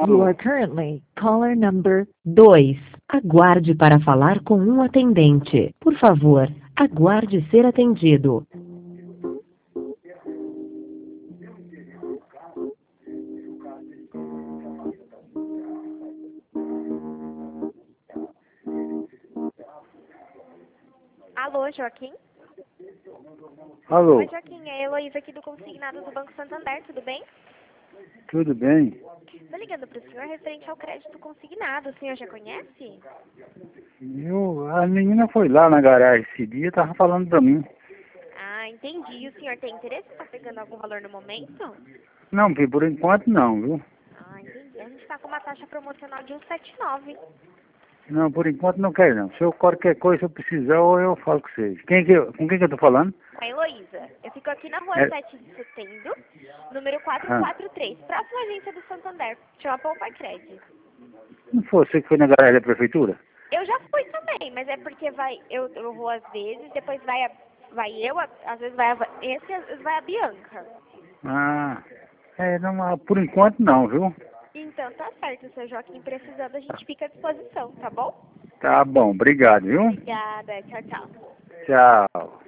You are currently caller number 2. Aguarde para falar com um atendente. Por favor, aguarde ser atendido. Alô, Joaquim? Alô, Oi, Joaquim, é a Heloísa aqui do Consignado do Banco Santander, tudo bem? tudo bem? Tô ligando pro senhor referente ao crédito consignado, o senhor já conhece? A menina foi lá na garagem esse dia e tava falando pra mim. Ah, entendi. E o senhor tem interesse? Tá pegando algum valor no momento? Não, por enquanto não, viu? Ah, entendi. A gente tá com uma taxa promocional de 1,79. Não, por enquanto não quero não. Se eu qualquer coisa, se eu precisar, ou eu falo com vocês. Com quem que eu tô falando? Com a Heloísa. Eu fico aqui na rua É, 7 de setembro, número ah, 443, próxima agência do Santander. Chama Poupa Crédito. não foi você que foi na garagem da prefeitura? Eu já fui também, mas é porque eu vou às vezes, depois às vezes vai esse, às vezes vai a Bianca. Ah, não, por enquanto não, viu? Então tá certo, seu Joaquim, precisando a gente fica à disposição, tá bom? Tá bom, obrigado, viu? Obrigada, tchau, tchau. Tchau.